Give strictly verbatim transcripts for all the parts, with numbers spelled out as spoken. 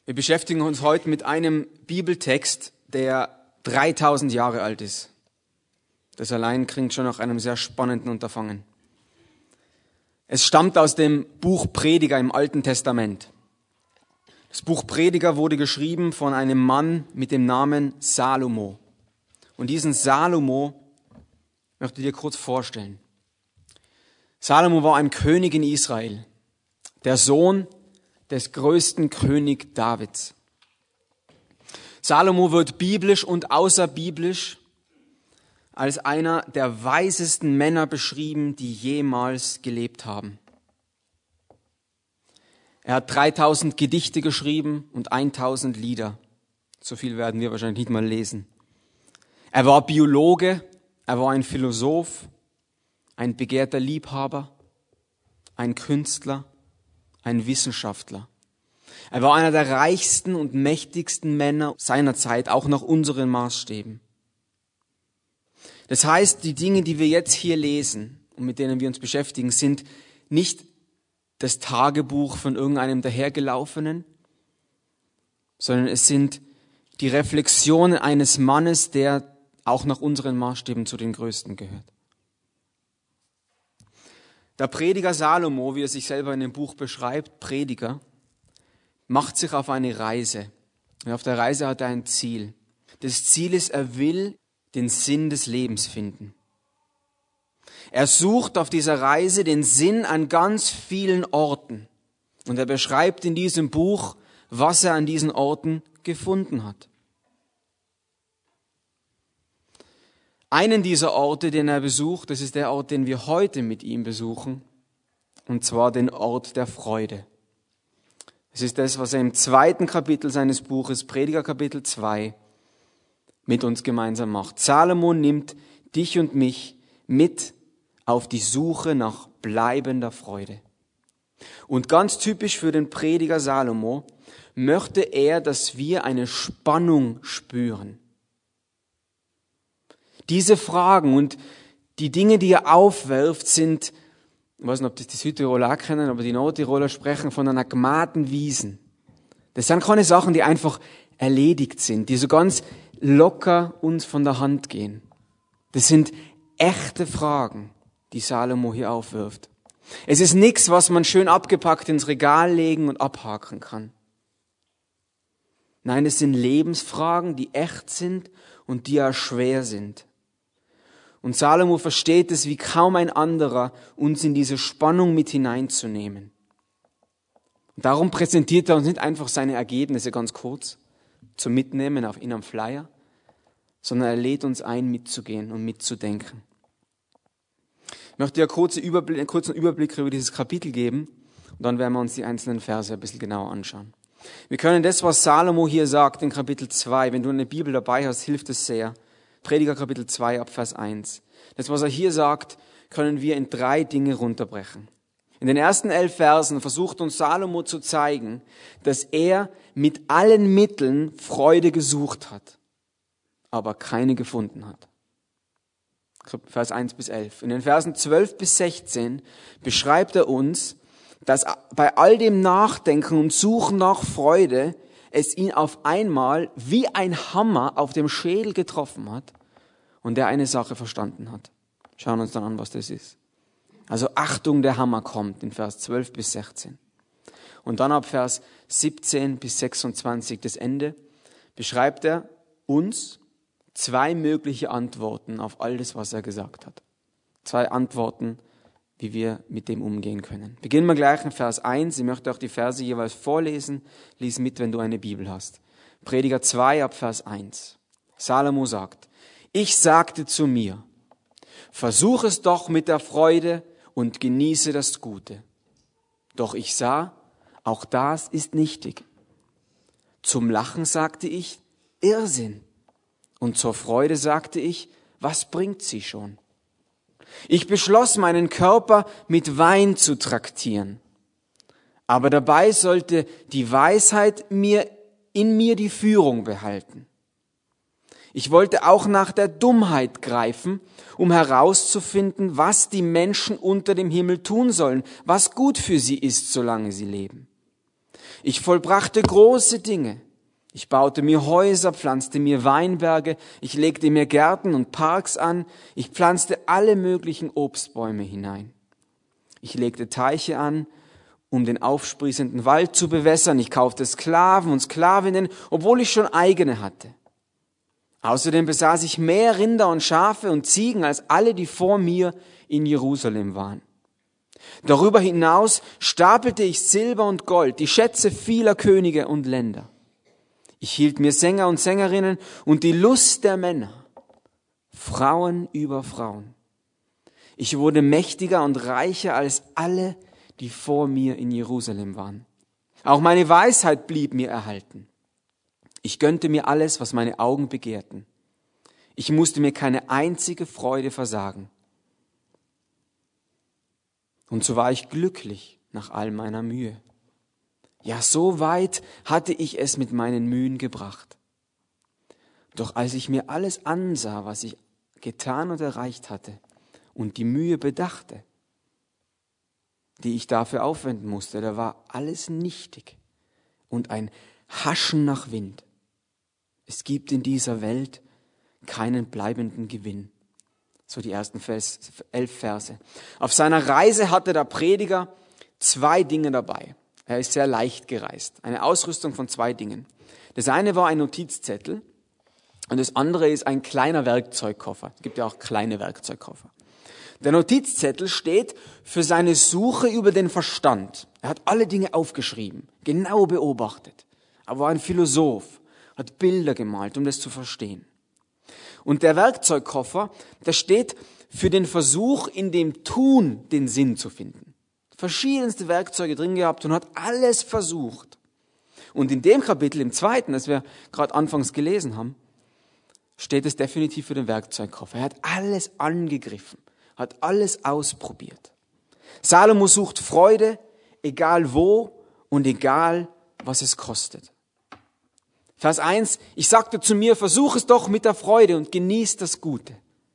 Wir beschäftigen uns heute mit einem Bibeltext, der dreitausend Jahre alt ist. Das allein klingt schon nach einem sehr spannenden Unterfangen. Es stammt aus dem Buch Prediger im Alten Testament. Das Buch Prediger wurde geschrieben von einem Mann mit dem Namen Salomo. Und diesen Salomo möchte ich dir kurz vorstellen. Salomo war ein König in Israel, der Sohn des größten König Davids. Salomo wird biblisch und außerbiblisch als einer der weisesten Männer beschrieben, die jemals gelebt haben. Er hat dreitausend Gedichte geschrieben und tausend Lieder. So viel werden wir wahrscheinlich nicht mal lesen. Er war Biologe, er war ein Philosoph, ein begehrter Liebhaber, ein Künstler, ein Wissenschaftler. Er war einer der reichsten und mächtigsten Männer seiner Zeit, auch nach unseren Maßstäben. Das heißt, die Dinge, die wir jetzt hier lesen und mit denen wir uns beschäftigen, sind nicht das Tagebuch von irgendeinem Dahergelaufenen, sondern es sind die Reflexionen eines Mannes, der auch nach unseren Maßstäben zu den Größten gehört. Der Prediger Salomo, wie er sich selber in dem Buch beschreibt, Prediger, macht sich auf eine Reise. Und auf der Reise hat er ein Ziel. Das Ziel ist, er will den Sinn des Lebens finden. Er sucht auf dieser Reise den Sinn an ganz vielen Orten. Und er beschreibt in diesem Buch, was er an diesen Orten gefunden hat. Einen dieser Orte, den er besucht, das ist der Ort, den wir heute mit ihm besuchen, und zwar den Ort der Freude. Es ist das, was er im zweiten Kapitel seines Buches, Prediger Kapitel zwei, mit uns gemeinsam macht. Salomo nimmt dich und mich mit auf die Suche nach bleibender Freude. Und ganz typisch für den Prediger Salomo möchte er, dass wir eine Spannung spüren. Diese Fragen und die Dinge, die er aufwirft, sind, ich weiß nicht, ob das die Südtiroler auch kennen, aber die Nordtiroler sprechen von einer gmaten Wiesen. Das sind keine Sachen, die einfach erledigt sind, die so ganz locker uns von der Hand gehen. Das sind echte Fragen, die Salomo hier aufwirft. Es ist nichts, was man schön abgepackt ins Regal legen und abhaken kann. Nein, es sind Lebensfragen, die echt sind und die ja schwer sind. Und Salomo versteht es wie kaum ein anderer, uns in diese Spannung mit hineinzunehmen. Und darum präsentiert er uns nicht einfach seine Ergebnisse ganz kurz zum Mitnehmen auf in einem Flyer, sondern er lädt uns ein, mitzugehen und mitzudenken. Ich möchte dir einen kurzen Überblick, einen kurzen Überblick über dieses Kapitel geben und dann werden wir uns die einzelnen Verse ein bisschen genauer anschauen. Wir können das, was Salomo hier sagt in Kapitel zwei, wenn du eine Bibel dabei hast, hilft es sehr. Prediger Kapitel zwei ab Vers eins. Das, was er hier sagt, können wir in drei Dinge runterbrechen. In den ersten elf Versen versucht uns Salomo zu zeigen, dass er mit allen Mitteln Freude gesucht hat, aber keine gefunden hat. Vers eins bis elf. In den Versen zwölf bis sechzehn beschreibt er uns, dass bei all dem Nachdenken und Suchen nach Freude es ihn auf einmal wie ein Hammer auf dem Schädel getroffen hat und er eine Sache verstanden hat. Schauen uns dann an, was das ist. Also Achtung, der Hammer kommt in Vers zwölf bis sechzehn. Und dann ab Vers siebzehn bis sechsundzwanzig, das Ende, beschreibt er uns zwei mögliche Antworten auf all das, was er gesagt hat. Zwei Antworten, wie wir mit dem umgehen können. Beginnen wir gleich in Vers eins. Ich möchte auch die Verse jeweils vorlesen. Lies mit, wenn du eine Bibel hast. Prediger zwei ab Vers eins. Salomo sagt, ich sagte zu mir, versuch es doch mit der Freude und genieße das Gute. Doch ich sah, auch das ist nichtig. Zum Lachen sagte ich, Irrsinn. Und zur Freude sagte ich, was bringt sie schon? Ich beschloss, meinen Körper mit Wein zu traktieren. Aber dabei sollte die Weisheit mir in mir die Führung behalten. Ich wollte auch nach der Dummheit greifen, um herauszufinden, was die Menschen unter dem Himmel tun sollen, was gut für sie ist, solange sie leben. Ich vollbrachte große Dinge. Ich baute mir Häuser, pflanzte mir Weinberge, ich legte mir Gärten und Parks an, ich pflanzte alle möglichen Obstbäume hinein. Ich legte Teiche an, um den aufsprießenden Wald zu bewässern. Ich kaufte Sklaven und Sklavinnen, obwohl ich schon eigene hatte. Außerdem besaß ich mehr Rinder und Schafe und Ziegen als alle, die vor mir in Jerusalem waren. Darüber hinaus stapelte ich Silber und Gold, die Schätze vieler Könige und Länder. Ich hielt mir Sänger und Sängerinnen und die Lust der Männer, Frauen über Frauen. Ich wurde mächtiger und reicher als alle, die vor mir in Jerusalem waren. Auch meine Weisheit blieb mir erhalten. Ich gönnte mir alles, was meine Augen begehrten. Ich musste mir keine einzige Freude versagen. Und so war ich glücklich nach all meiner Mühe. Ja, so weit hatte ich es mit meinen Mühen gebracht. Doch als ich mir alles ansah, was ich getan und erreicht hatte, und die Mühe bedachte, die ich dafür aufwenden musste, da war alles nichtig und ein Haschen nach Wind. Es gibt in dieser Welt keinen bleibenden Gewinn. So die ersten elf Verse. Auf seiner Reise hatte der Prediger zwei Dinge dabei. Er ist sehr leicht gereist. Eine Ausrüstung von zwei Dingen. Das eine war ein Notizzettel und das andere ist ein kleiner Werkzeugkoffer. Es gibt ja auch kleine Werkzeugkoffer. Der Notizzettel steht für seine Suche über den Verstand. Er hat alle Dinge aufgeschrieben, genau beobachtet. Er war ein Philosoph, hat Bilder gemalt, um das zu verstehen. Und der Werkzeugkoffer, der steht für den Versuch, in dem Tun den Sinn zu finden. Verschiedenste Werkzeuge drin gehabt und hat alles versucht. Und in dem Kapitel, im zweiten, das wir gerade anfangs gelesen haben, steht es definitiv für den Werkzeugkoffer. Er hat alles angegriffen, hat alles ausprobiert. Salomo sucht Freude, egal wo und egal, was es kostet. Vers eins, ich sagte zu mir, versuch es doch mit der Freude und genieß das Gute.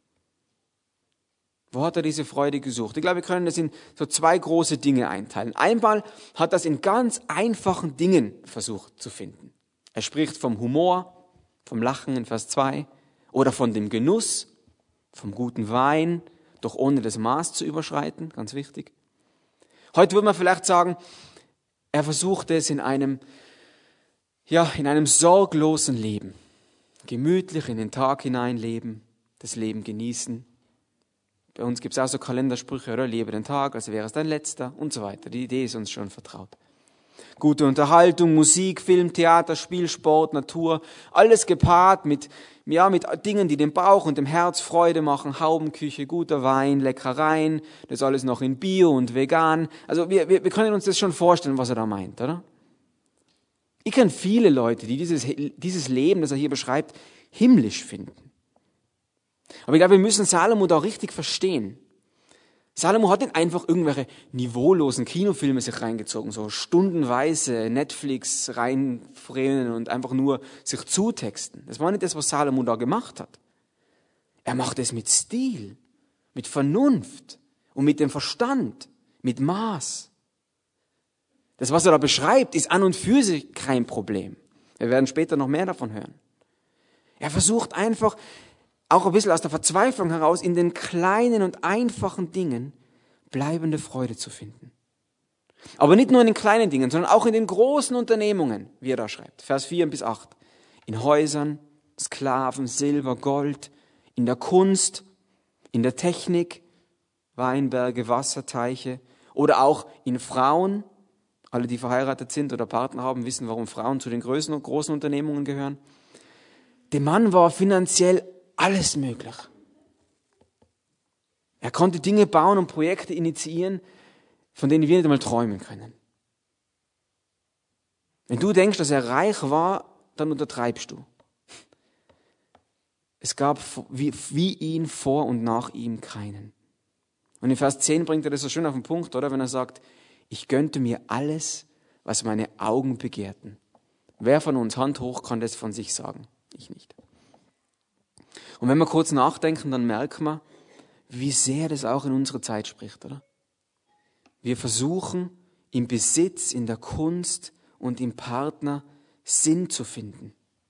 Wo hat er diese Freude gesucht? Ich glaube, wir können das in so zwei große Dinge einteilen. Einmal hat er es in ganz einfachen Dingen versucht zu finden. Er spricht vom Humor, vom Lachen in Vers zwei oder von dem Genuss, vom guten Wein, doch ohne das Maß zu überschreiten, ganz wichtig. Heute würde man vielleicht sagen, er versuchte es in einem, ja, in einem sorglosen Leben. Gemütlich in den Tag hineinleben, das Leben genießen. Bei uns gibt es auch so Kalendersprüche, oder? Lebe den Tag, als wäre es dein letzter und so weiter. Die Idee ist uns schon vertraut. Gute Unterhaltung, Musik, Film, Theater, Spiel, Sport, Natur, alles gepaart mit, ja, mit Dingen, die dem Bauch und dem Herz Freude machen. Haubenküche, guter Wein, Leckereien, das alles noch in Bio und vegan. Also wir, wir, wir können uns das schon vorstellen, was er da meint, oder? Ich kenne viele Leute, die dieses, dieses Leben, das er hier beschreibt, himmlisch finden. Aber ich glaube, wir müssen Salomo da richtig verstehen. Salomo hat nicht einfach irgendwelche niveaulosen Kinofilme sich reingezogen, so stundenweise Netflix reinfrennen und einfach nur sich zutexten. Das war nicht das, was Salomo da gemacht hat. Er macht es mit Stil, mit Vernunft und mit dem Verstand, mit Maß. Das, was er da beschreibt, ist an und für sich kein Problem. Wir werden später noch mehr davon hören. Er versucht einfach, auch ein bisschen aus der Verzweiflung heraus, in den kleinen und einfachen Dingen bleibende Freude zu finden. Aber nicht nur in den kleinen Dingen, sondern auch in den großen Unternehmungen, wie er da schreibt. Vers vier bis acht. In Häusern, Sklaven, Silber, Gold, in der Kunst, in der Technik, Weinberge, Wasserteiche oder auch in Frauen. Alle, die verheiratet sind oder Partner haben, wissen, warum Frauen zu den großen, großen Unternehmungen gehören. Dem Mann war finanziell alles möglich. Er konnte Dinge bauen und Projekte initiieren, von denen wir nicht einmal träumen können. Wenn du denkst, dass er reich war, dann untertreibst du. Es gab wie, wie ihn vor und nach ihm keinen. Und in Vers zehn bringt er das so schön auf den Punkt, oder? Wenn er sagt, ich gönnte mir alles, was meine Augen begehrten. Wer von uns, Hand hoch, kann das von sich sagen? Ich nicht. Und wenn wir kurz nachdenken, dann merken wir, wie sehr das auch in unsere Zeit spricht, oder? Wir versuchen, im Besitz, in der Kunst und im Partner Sinn zu finden.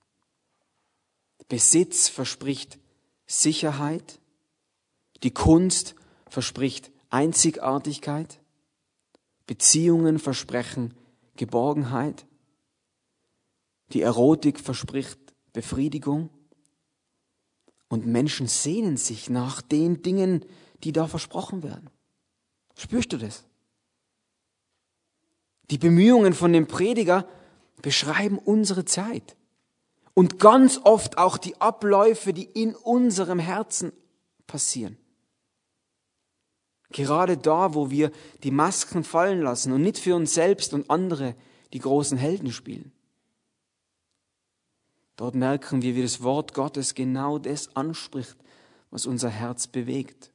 Besitz verspricht Sicherheit. Die Kunst verspricht Einzigartigkeit. Beziehungen versprechen Geborgenheit. Die Erotik verspricht Befriedigung. Und Menschen sehnen sich nach den Dingen, die da versprochen werden. Spürst du das? Die Bemühungen von dem Prediger beschreiben unsere Zeit. Und ganz oft auch die Abläufe, die in unserem Herzen passieren. Gerade da, wo wir die Masken fallen lassen und nicht für uns selbst und andere die großen Helden spielen. Dort merken wir, wie das Wort Gottes genau das anspricht, was unser Herz bewegt.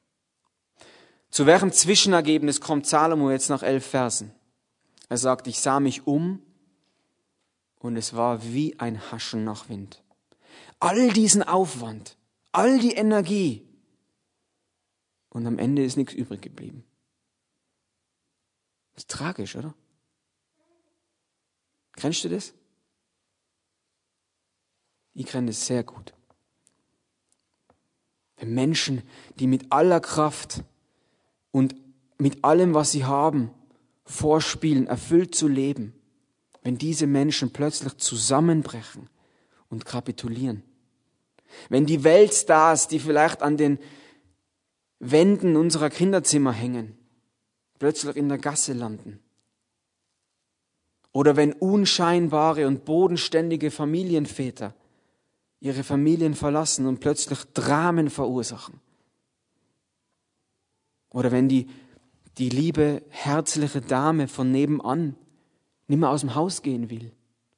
Zu welchem Zwischenergebnis kommt Salomo jetzt nach elf Versen? Er sagt, ich sah mich um und es war wie ein Haschen nach Wind. All diesen Aufwand, all die Energie und am Ende ist nichts übrig geblieben. Das ist tragisch, oder? Kennst du das? Ich kenne das sehr gut. Wenn Menschen, die mit aller Kraft und mit allem, was sie haben, vorspielen, erfüllt zu leben, wenn diese Menschen plötzlich zusammenbrechen und kapitulieren. Wenn die Weltstars, die vielleicht an den Wänden unserer Kinderzimmer hängen, plötzlich in der Gasse landen. Oder wenn unscheinbare und bodenständige Familienväter ihre Familien verlassen und plötzlich Dramen verursachen. Oder wenn die, die liebe, herzliche Dame von nebenan nicht mehr aus dem Haus gehen will.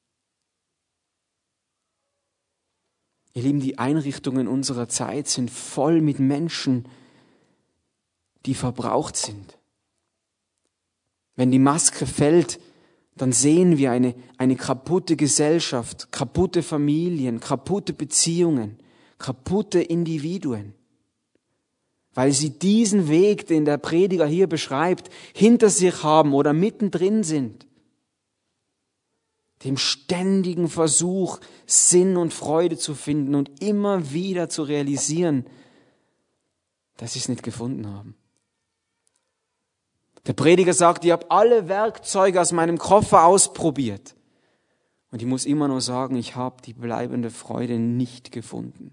Ihr Lieben, die Einrichtungen unserer Zeit sind voll mit Menschen, die verbraucht sind. Wenn die Maske fällt, dann sehen wir eine, eine kaputte Gesellschaft, kaputte Familien, kaputte Beziehungen, kaputte Individuen. Weil sie diesen Weg, den der Prediger hier beschreibt, hinter sich haben oder mittendrin sind. Dem ständigen Versuch, Sinn und Freude zu finden und immer wieder zu realisieren, dass sie es nicht gefunden haben. Der Prediger sagt, ich habe alle Werkzeuge aus meinem Koffer ausprobiert. Und ich muss immer nur sagen, ich habe die bleibende Freude nicht gefunden.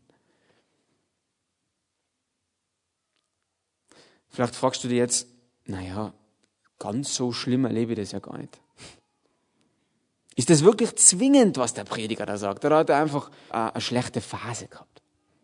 Vielleicht fragst du dir jetzt, naja, ganz so schlimm erlebe ich das ja gar nicht. Ist das wirklich zwingend, was der Prediger da sagt? Oder hat er einfach eine schlechte Phase gehabt?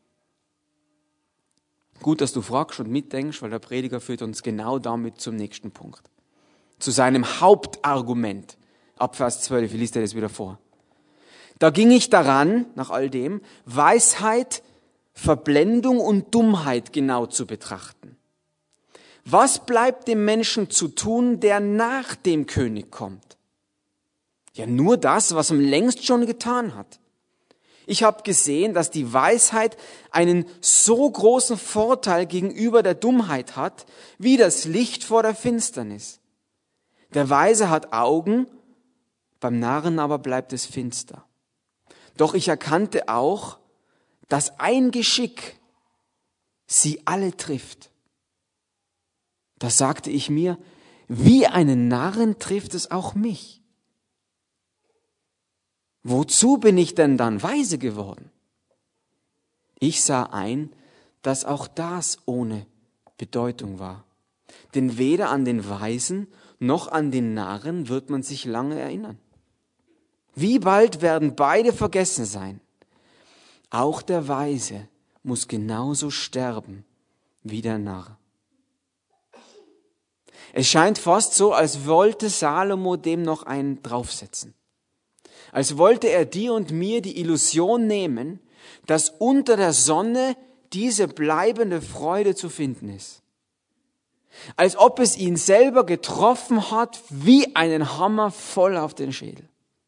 Gut, dass du fragst und mitdenkst, weil der Prediger führt uns genau damit zum nächsten Punkt. Zu seinem Hauptargument. Ab Vers zwölf, ich lese dir das wieder vor. Da ging ich daran, nach all dem, Weisheit, Verblendung und Dummheit genau zu betrachten. Was bleibt dem Menschen zu tun, der nach dem König kommt? Ja, nur das, was er längst schon getan hat. Ich habe gesehen, dass die Weisheit einen so großen Vorteil gegenüber der Dummheit hat, wie das Licht vor der Finsternis. Der Weise hat Augen, beim Narren aber bleibt es finster. Doch ich erkannte auch, dass ein Geschick sie alle trifft. Da sagte ich mir, wie einen Narren trifft es auch mich. Wozu bin ich denn dann weise geworden? Ich sah ein, dass auch das ohne Bedeutung war. Denn weder an den Weisen noch an den Narren wird man sich lange erinnern. Wie bald werden beide vergessen sein. Auch der Weise muss genauso sterben wie der Narr. Es scheint fast so, als wollte Salomo dem noch einen draufsetzen. Als wollte er dir und mir die Illusion nehmen, dass unter der Sonne diese bleibende Freude zu finden ist. Als ob es ihn selber getroffen hat wie einen Hammer voll auf den Schädel.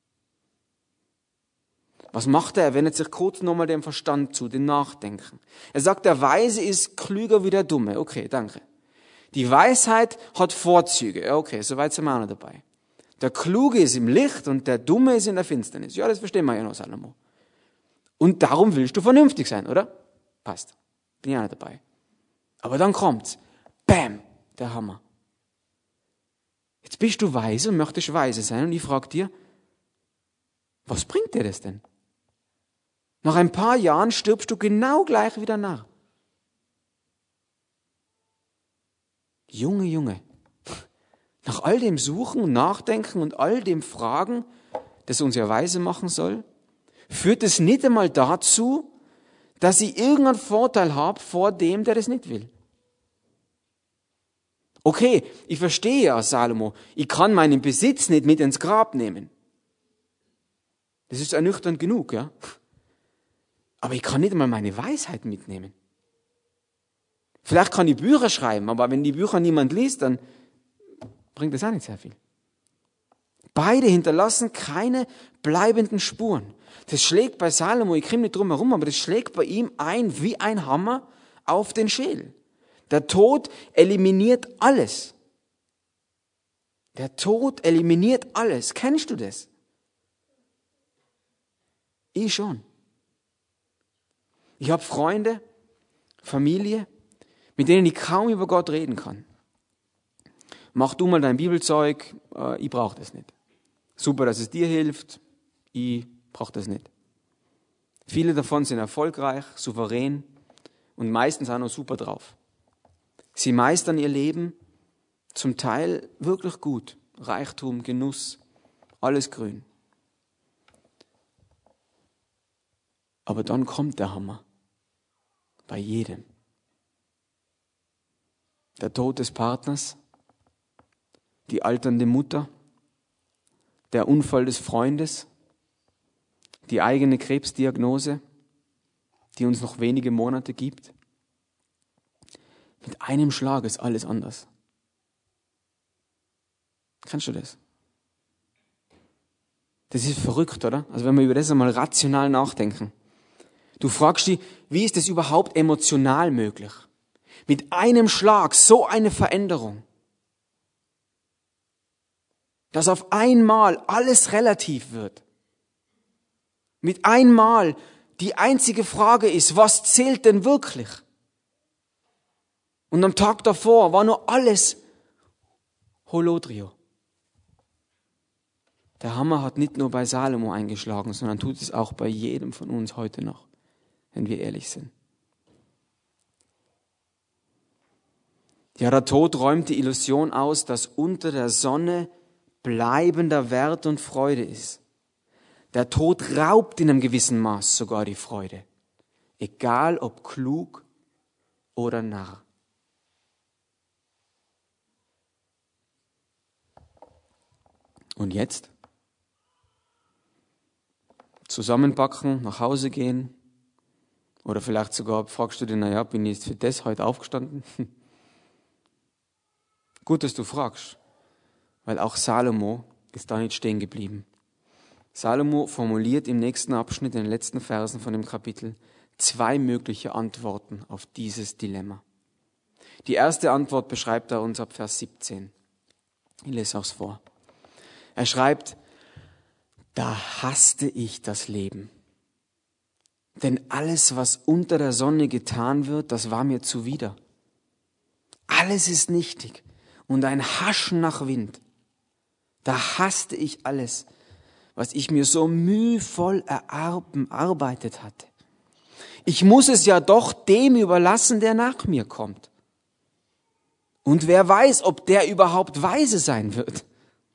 Was macht er? Er wendet sich kurz nochmal dem Verstand zu, dem Nachdenken. Er sagt, der Weise ist klüger wie der Dumme. Okay, danke. Die Weisheit hat Vorzüge. Okay, soweit sind wir auch noch dabei. Der Kluge ist im Licht und der Dumme ist in der Finsternis. Ja, das verstehen wir ja noch, Salomo. Und darum willst du vernünftig sein, oder? Passt. Bin ich auch nicht dabei. Aber dann kommt's. Bam, der Hammer. Jetzt bist du weise und möchtest weise sein und ich frage dir, was bringt dir das denn? Nach ein paar Jahren stirbst du genau gleich wieder nach. Junge, Junge, nach all dem Suchen und Nachdenken und all dem Fragen, das uns ja weise machen soll, führt es nicht einmal dazu, dass ich irgendeinen Vorteil habe vor dem, der das nicht will. Okay, ich verstehe ja, Salomo, ich kann meinen Besitz nicht mit ins Grab nehmen. Das ist ernüchternd genug, ja. Aber ich kann nicht einmal meine Weisheit mitnehmen. Vielleicht kann ich Bücher schreiben, aber wenn die Bücher niemand liest, dann bringt das auch nicht sehr viel. Beide hinterlassen keine bleibenden Spuren. Das schlägt bei Salomo, ich komme nicht drum herum, aber das schlägt bei ihm ein wie ein Hammer auf den Schädel. Der Tod eliminiert alles. Der Tod eliminiert alles. Kennst du das? Ich schon. Ich habe Freunde, Familie, mit denen ich kaum über Gott reden kann. Mach du mal dein Bibelzeug, äh, ich brauche das nicht. Super, dass es dir hilft, ich brauche das nicht. Viele davon sind erfolgreich, souverän und meistens auch noch super drauf. Sie meistern ihr Leben zum Teil wirklich gut. Reichtum, Genuss, alles grün. Aber dann kommt der Hammer. Bei jedem. Der Tod des Partners, die alternde Mutter, der Unfall des Freundes, die eigene Krebsdiagnose, die uns noch wenige Monate gibt. Mit einem Schlag ist alles anders. Kennst du das? Das ist verrückt, oder? Also wenn wir über das einmal rational nachdenken. Du fragst dich, wie ist das überhaupt emotional möglich? Mit einem Schlag so eine Veränderung. Dass auf einmal alles relativ wird. Mit einmal die einzige Frage ist, was zählt denn wirklich? Und am Tag davor war nur alles Holodrio. Der Hammer hat nicht nur bei Salomo eingeschlagen, sondern tut es auch bei jedem von uns heute noch, wenn wir ehrlich sind. Ja, der Tod räumt die Illusion aus, dass unter der Sonne bleibender Wert und Freude ist. Der Tod raubt in einem gewissen Maß sogar die Freude. Egal ob klug oder Narr. Und jetzt? Zusammenpacken, nach Hause gehen. Oder vielleicht sogar fragst du dich, naja, bin ich jetzt für das heute aufgestanden? Gut, dass du fragst, weil auch Salomo ist da nicht stehen geblieben. Salomo formuliert im nächsten Abschnitt, in den letzten Versen von dem Kapitel, zwei mögliche Antworten auf dieses Dilemma. Die erste Antwort beschreibt er uns ab Vers siebzehn. Ich lese auch vor. Er schreibt, da hasste ich das Leben. Denn alles, was unter der Sonne getan wird, das war mir zuwider. Alles ist nichtig und ein Haschen nach Wind. Da hasste ich alles, was ich mir so mühevoll erarbeitet hatte. Ich muss es ja doch dem überlassen, der nach mir kommt. Und wer weiß, ob der überhaupt weise sein wird.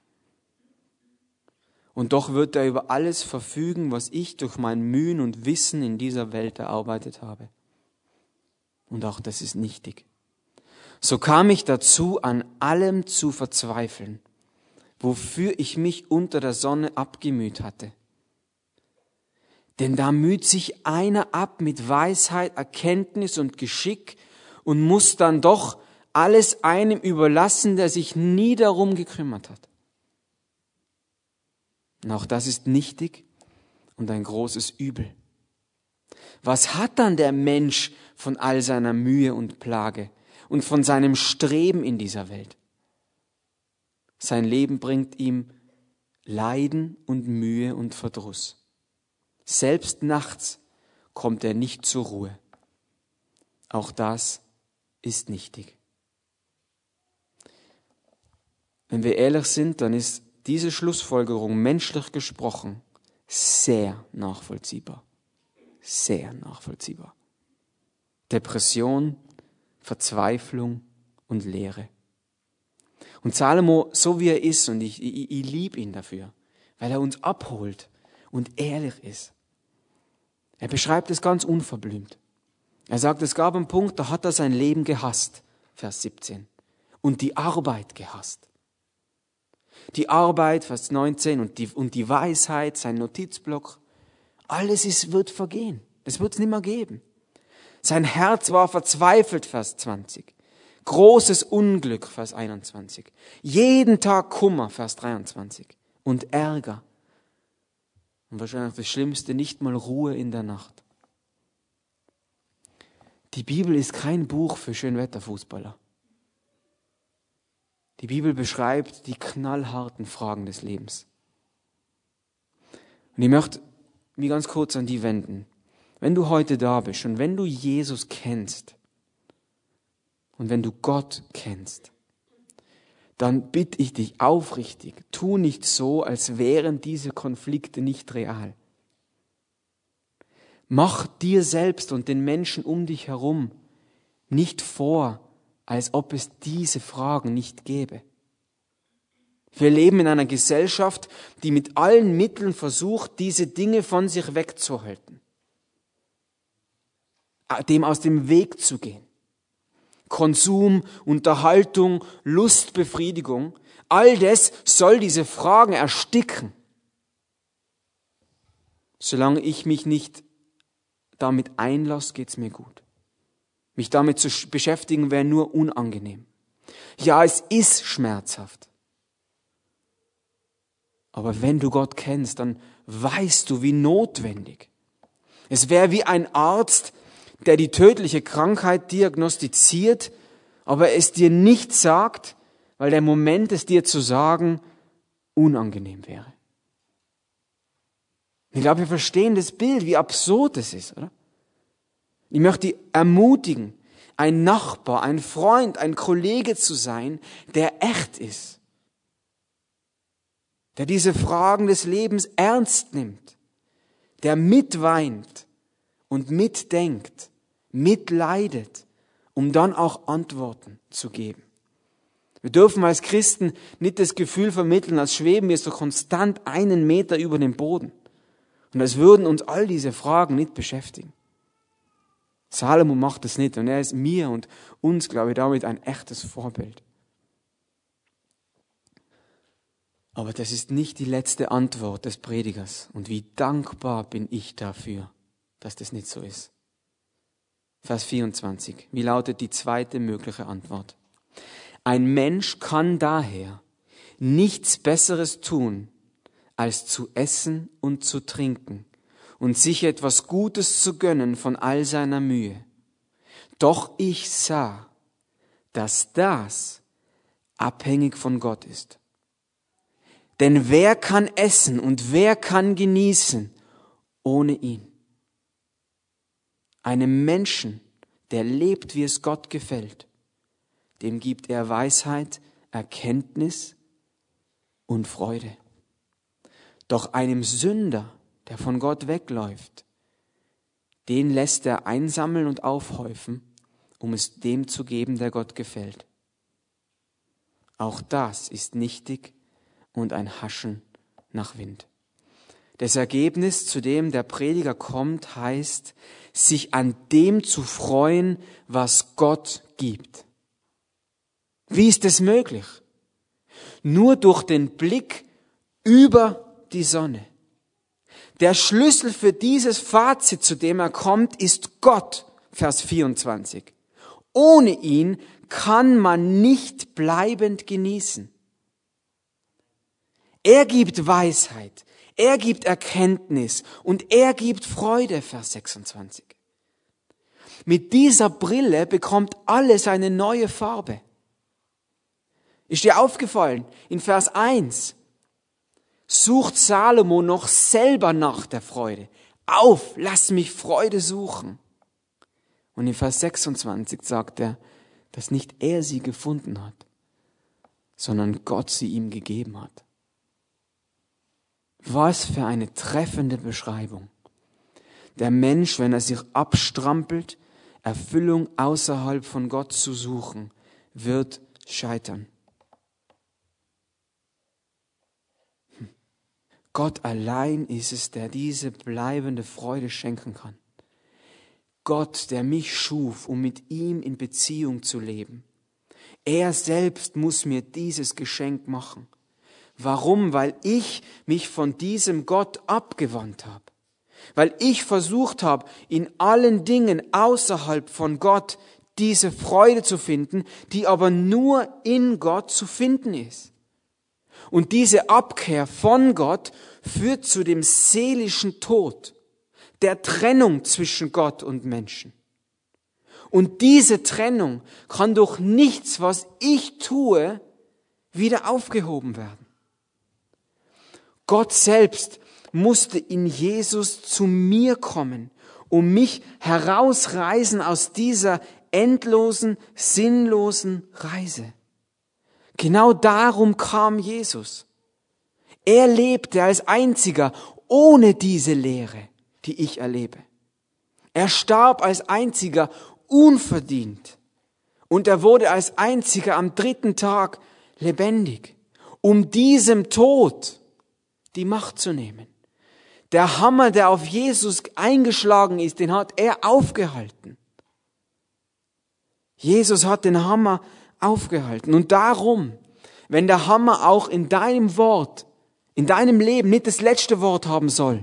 Und doch wird er über alles verfügen, was ich durch mein Mühen und Wissen in dieser Welt erarbeitet habe. Und auch das ist nichtig. So kam ich dazu, an allem zu verzweifeln, wofür ich mich unter der Sonne abgemüht hatte. Denn da müht sich einer ab mit Weisheit, Erkenntnis und Geschick und muss dann doch alles einem überlassen, der sich nie darum gekümmert hat. Und auch das ist nichtig und ein großes Übel. Was hat dann der Mensch von all seiner Mühe und Plage und von seinem Streben in dieser Welt? Sein Leben bringt ihm Leiden und Mühe und Verdruss. Selbst nachts kommt er nicht zur Ruhe. Auch das ist nichtig. Wenn wir ehrlich sind, dann ist diese Schlussfolgerung menschlich gesprochen sehr nachvollziehbar. Sehr nachvollziehbar. Depression, Verzweiflung und Leere. Und Salomo, so wie er ist, und ich, ich, ich liebe ihn dafür, weil er uns abholt und ehrlich ist. Er beschreibt es ganz unverblümt. Er sagt, es gab einen Punkt, da hat er sein Leben gehasst, Vers siebzehn, und die Arbeit gehasst. Die Arbeit, Vers neunzehn, und die, und die Weisheit, sein Notizblock, alles ist, wird vergehen. Das wird es nicht mehr geben. Sein Herz war verzweifelt, Vers zwanzig. Großes Unglück, Vers einundzwanzig. Jeden Tag Kummer, Vers dreiundzwanzig. Und Ärger. Und wahrscheinlich das Schlimmste, nicht mal Ruhe in der Nacht. Die Bibel ist kein Buch für Schönwetterfußballer. Die Bibel beschreibt die knallharten Fragen des Lebens. Und ich möchte mich ganz kurz an die wenden. Wenn du heute da bist und wenn du Jesus kennst und wenn du Gott kennst, dann bitte ich dich aufrichtig, tu nicht so, als wären diese Konflikte nicht real. Mach dir selbst und den Menschen um dich herum nicht vor, als ob es diese Fragen nicht gäbe. Wir leben in einer Gesellschaft, die mit allen Mitteln versucht, diese Dinge von sich wegzuhalten, dem aus dem Weg zu gehen. Konsum, Unterhaltung, Lustbefriedigung, all das soll diese Fragen ersticken. Solange ich mich nicht damit einlasse, geht's mir gut. Mich damit zu beschäftigen, wäre nur unangenehm. Ja, es ist schmerzhaft. Aber wenn du Gott kennst, dann weißt du, wie notwendig. Es wäre wie ein Arzt, der die tödliche Krankheit diagnostiziert, aber es dir nicht sagt, weil der Moment, es dir zu sagen, unangenehm wäre. Ich glaube, wir verstehen das Bild, wie absurd es ist, oder? Ich möchte dich ermutigen, ein Nachbar, ein Freund, ein Kollege zu sein, der echt ist. Der diese Fragen des Lebens ernst nimmt. Der mitweint und mitdenkt, mitleidet, um dann auch Antworten zu geben. Wir dürfen als Christen nicht das Gefühl vermitteln, als schweben wir so konstant einen Meter über dem Boden. Und als würden uns all diese Fragen nicht beschäftigen. Salomo macht das nicht und er ist mir und uns, glaube ich, damit ein echtes Vorbild. Aber das ist nicht die letzte Antwort des Predigers. Und wie dankbar bin ich dafür, dass das nicht so ist. Vers vierundzwanzig. Wie lautet die zweite mögliche Antwort? Ein Mensch kann daher nichts Besseres tun, als zu essen und zu trinken und sich etwas Gutes zu gönnen von all seiner Mühe. Doch ich sah, dass das abhängig von Gott ist. Denn wer kann essen und wer kann genießen ohne ihn? Einem Menschen, der lebt, wie es Gott gefällt, dem gibt er Weisheit, Erkenntnis und Freude. Doch einem Sünder, der von Gott wegläuft, den lässt er einsammeln und aufhäufen, um es dem zu geben, der Gott gefällt. Auch das ist nichtig und ein Haschen nach Wind. Das Ergebnis, zu dem der Prediger kommt, heißt, sich an dem zu freuen, was Gott gibt. Wie ist es möglich? Nur durch den Blick über die Sonne. Der Schlüssel für dieses Fazit, zu dem er kommt, ist Gott, Vers vierundzwanzig. Ohne ihn kann man nicht bleibend genießen. Er gibt Weisheit, er gibt Erkenntnis und er gibt Freude, Vers sechsundzwanzig. Mit dieser Brille bekommt alles eine neue Farbe. Ist dir aufgefallen, in Vers eins, sucht Salomo noch selber nach der Freude. Auf, lass mich Freude suchen. Und in Vers sechsundzwanzig sagt er, dass nicht er sie gefunden hat, sondern Gott sie ihm gegeben hat. Was für eine treffende Beschreibung. Der Mensch, wenn er sich abstrampelt, Erfüllung außerhalb von Gott zu suchen, wird scheitern. Hm. Gott allein ist es, der diese bleibende Freude schenken kann. Gott, der mich schuf, um mit ihm in Beziehung zu leben. Er selbst muss mir dieses Geschenk machen. Warum? Weil ich mich von diesem Gott abgewandt habe. Weil ich versucht habe, in allen Dingen außerhalb von Gott diese Freude zu finden, die aber nur in Gott zu finden ist. Und diese Abkehr von Gott führt zu dem seelischen Tod, der Trennung zwischen Gott und Menschen. Und diese Trennung kann durch nichts, was ich tue, wieder aufgehoben werden. Gott selbst musste in Jesus zu mir kommen, um mich herausreißen aus dieser endlosen, sinnlosen Reise. Genau darum kam Jesus. Er lebte als einziger ohne diese Leere, die ich erlebe. Er starb als einziger unverdient und er wurde als einziger am dritten Tag lebendig, um diesem Tod die Macht zu nehmen. Der Hammer, der auf Jesus eingeschlagen ist, den hat er aufgehalten. Jesus hat den Hammer aufgehalten. Und darum, wenn der Hammer auch in deinem Wort, in deinem Leben nicht das letzte Wort haben soll,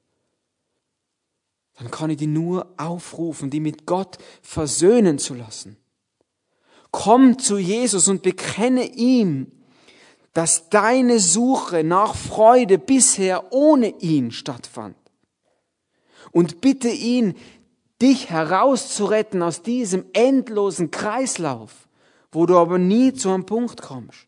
dann kann ich dich nur aufrufen, die mit Gott versöhnen zu lassen. Komm zu Jesus und bekenne ihm, dass deine Suche nach Freude bisher ohne ihn stattfand. Und bitte ihn, dich herauszuretten aus diesem endlosen Kreislauf, wo du aber nie zu einem Punkt kommst.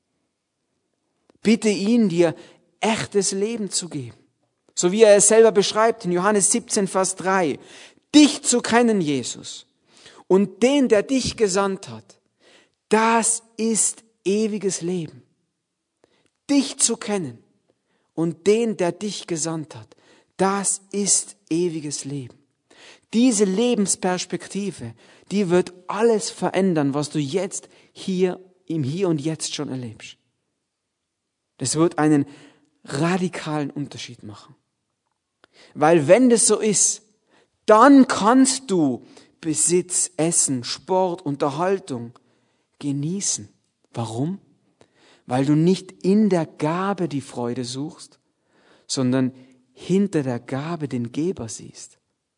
Bitte ihn, dir echtes Leben zu geben. So wie er es selber beschreibt in Johannes siebzehn, Vers drei. Dich zu kennen, Jesus, und den, der dich gesandt hat, das ist ewiges Leben. Dich zu kennen und den, der dich gesandt hat, das ist ewiges Leben. Diese Lebensperspektive, die wird alles verändern, was du jetzt hier, im Hier und Jetzt schon erlebst. Das wird einen radikalen Unterschied machen. Weil wenn das so ist, dann kannst du Besitz, Essen, Sport, Unterhaltung genießen. Warum? Weil du nicht in der Gabe die Freude suchst, sondern hinter der Gabe den Geber siehst.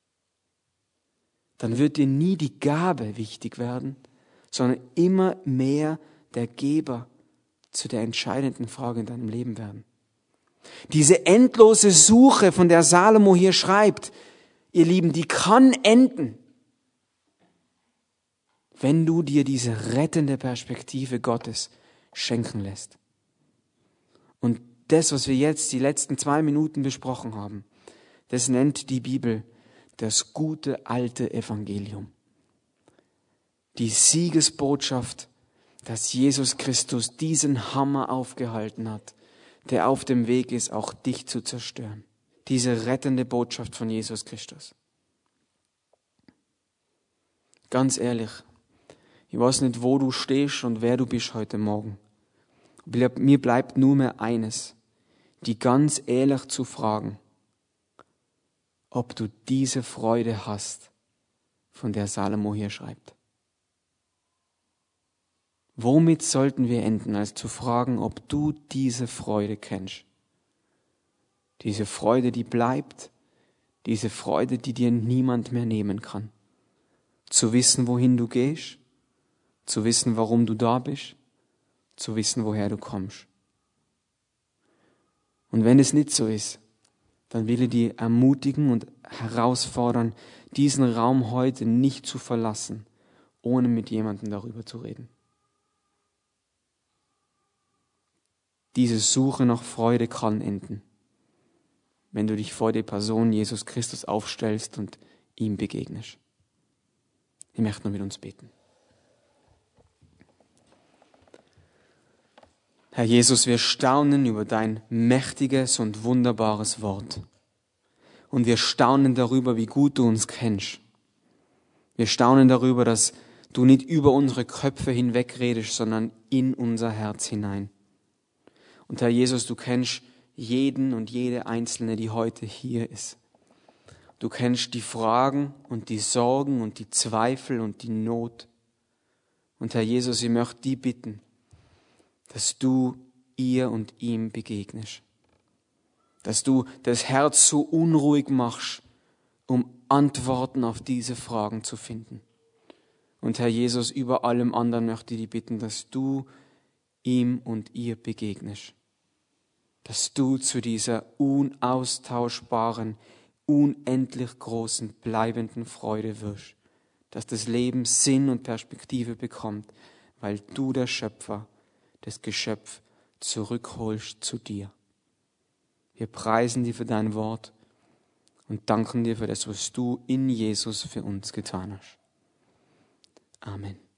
Dann wird dir nie die Gabe wichtig werden, sondern immer mehr der Geber zu der entscheidenden Frage in deinem Leben werden. Diese endlose Suche, von der Salomo hier schreibt, ihr Lieben, die kann enden, wenn du dir diese rettende Perspektive Gottes schenken lässt. Und das, was wir jetzt die letzten zwei Minuten besprochen haben, das nennt die Bibel das gute alte Evangelium. Die Siegesbotschaft, dass Jesus Christus diesen Hammer aufgehalten hat, der auf dem Weg ist, auch dich zu zerstören. Diese rettende Botschaft von Jesus Christus. Ganz ehrlich, ich weiß nicht, wo du stehst und wer du bist heute Morgen. Mir bleibt nur mehr eines, die ganz ehrlich zu fragen, ob du diese Freude hast, von der Salomo hier schreibt. Womit sollten wir enden, als zu fragen, ob du diese Freude kennst? Diese Freude, die bleibt, diese Freude, die dir niemand mehr nehmen kann. Zu wissen, wohin du gehst, zu wissen, warum du da bist, zu wissen, woher du kommst. Und wenn es nicht so ist, dann will ich dich ermutigen und herausfordern, diesen Raum heute nicht zu verlassen, ohne mit jemandem darüber zu reden. Diese Suche nach Freude kann enden, wenn du dich vor die Person Jesus Christus aufstellst und ihm begegnest. Ich möchte noch mit uns beten. Herr Jesus, wir staunen über dein mächtiges und wunderbares Wort. Und wir staunen darüber, wie gut du uns kennst. Wir staunen darüber, dass du nicht über unsere Köpfe hinweg redest, sondern in unser Herz hinein. Und Herr Jesus, du kennst jeden und jede Einzelne, die heute hier ist. Du kennst die Fragen und die Sorgen und die Zweifel und die Not. Und Herr Jesus, ich möchte dich bitten, dass du ihr und ihm begegnest. Dass du das Herz so unruhig machst, um Antworten auf diese Fragen zu finden. Und Herr Jesus, über allem anderen möchte ich dich bitten, dass du ihm und ihr begegnest. Dass du zu dieser unaustauschbaren, unendlich großen, bleibenden Freude wirst. Dass das Leben Sinn und Perspektive bekommt, weil du, der Schöpfer, das Geschöpf zurückholst zu dir. Wir preisen dir für dein Wort und danken dir für das, was du in Jesus für uns getan hast. Amen.